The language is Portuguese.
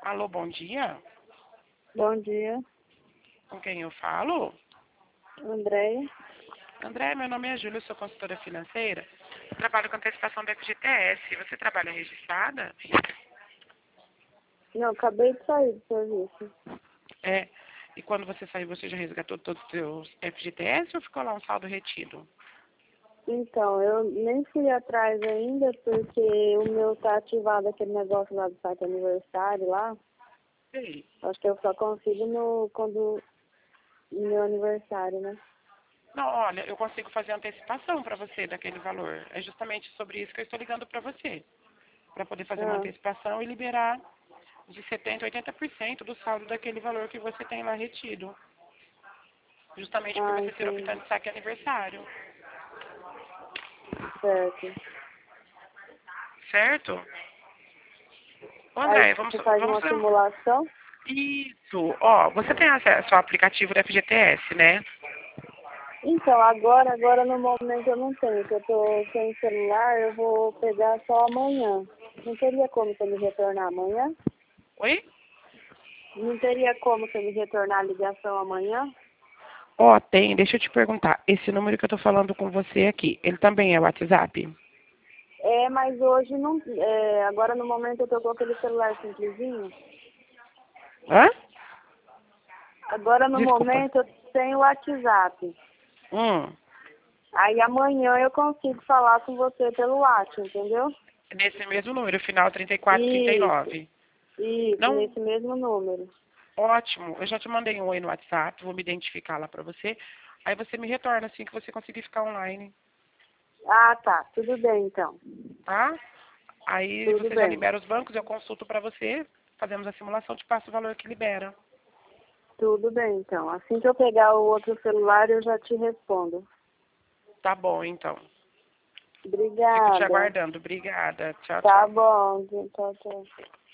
Alô, bom dia. Bom dia, Com quem eu falo? Andréia. André, meu nome é Júlia, eu sou consultora financeira. Trabalho com antecipação da FGTS. Você trabalha registrada? Não, acabei de sair do serviço. É. E quando você saiu, você já resgatou todos os seus FGTS ou ficou lá um saldo retido? Então, eu nem fui atrás ainda porque o meu tá ativado aquele negócio lá do site aniversário lá. Sei. Acho que eu só consigo no meu aniversário, né? Não, olha, eu consigo fazer antecipação para você daquele valor. É justamente sobre isso que eu estou ligando para você. Para poder fazer uma Ah, antecipação e liberar de 70% a 80% do saldo daquele valor que você tem lá retido. Justamente por você ser entendi. optante de saque aniversário. Certo. Certo? Ô, Aí André, você faz vamos uma fazer simulação? isso. Ó, você tem acesso ao aplicativo da FGTS, né? Então, agora no momento eu não tenho, que eu tô sem celular, eu vou pegar só amanhã. Não teria como você me retornar amanhã? Oi? Não teria como você me retornar a ligação amanhã? Ó, tem, deixa eu te perguntar. Esse número que eu tô falando com você aqui, ele também é WhatsApp? É, mas hoje não. É, agora no momento eu tô com aquele celular simplesinho. Hã? Agora no Desculpa. momento eu tenho WhatsApp. Hum. Aí amanhã eu consigo falar com você pelo WhatsApp, entendeu? Nesse mesmo número, final Isso, 3439. isso, Não, nesse mesmo número. ótimo. Eu já te mandei um oi no WhatsApp, vou me identificar lá pra você. Aí você me retorna assim que você conseguir ficar online, Ah, tá. Tudo bem então. tá? Aí Tudo você já bem. libera os bancos, eu consulto pra você, fazemos a simulação, te passo o valor que libera. Tudo bem então. Assim que eu pegar o outro celular eu já te respondo. Tá bom, então. Fico te Obrigada. aguardando. Obrigada. Tchau, Tá tchau. bom. Tchau, tchau.